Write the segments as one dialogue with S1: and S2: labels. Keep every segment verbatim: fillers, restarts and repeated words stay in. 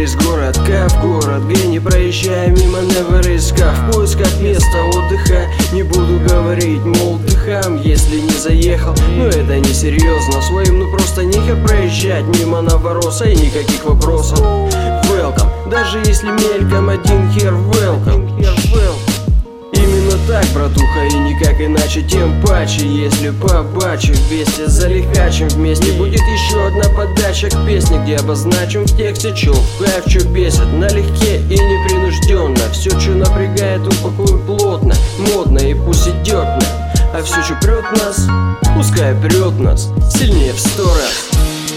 S1: Через город, как в город, где не проезжая мимо Невериска. В поисках места отдыха не буду говорить, мол, дыхам, если не заехал. Но это не серьезно, своим ну просто нехер проезжать мимо Новороса и никаких вопросов. Welcome, даже если мельком один хер welcome. Именно так, братуха, и никак иначе. Тем паче, если побачу вместе за лихачем. Вместе будет еще одна подача к песне, где обозначим в тексте, чё в кайф, чё бесит. Налегке и непринужденно. Все, чё напрягает, упакуем плотно, модно и пусть идет на. А все, чё прет нас, пускай прет нас сильнее в сто раз.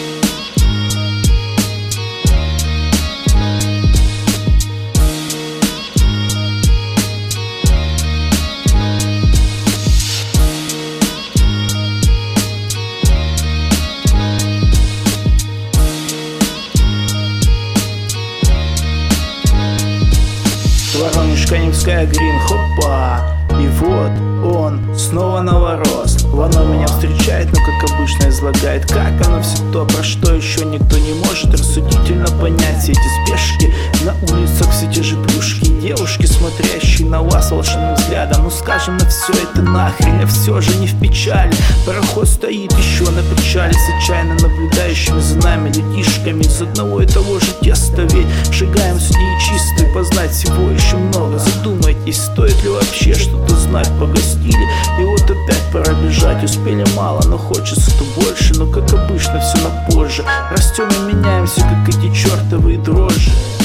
S2: Воронеж, Каневская, Грин, хопа. И вот он, снова Новорос. Оно меня встречает, но как обычно излагает, как оно все то, про что еще никто не может рассудительно понять. Все эти спешки на улицах, все те же плюшки, девушки, смотрящие на вас волшебным взглядом. Ну скажем на все это нахрен, а все же не в печали. Пароход стоит еще на причале с отчаянно наблюдающими за нами людишками из одного и того же теста. Ведь шагаем сюда чистый, познать всего еще много. Задумайтесь, стоит ли вообще что-то знать, погостили. И вот опять пора бежать, успели мало, но хочется то больше. Но как обычно все на позже, растем и меняемся, как эти чертовые дрожжи.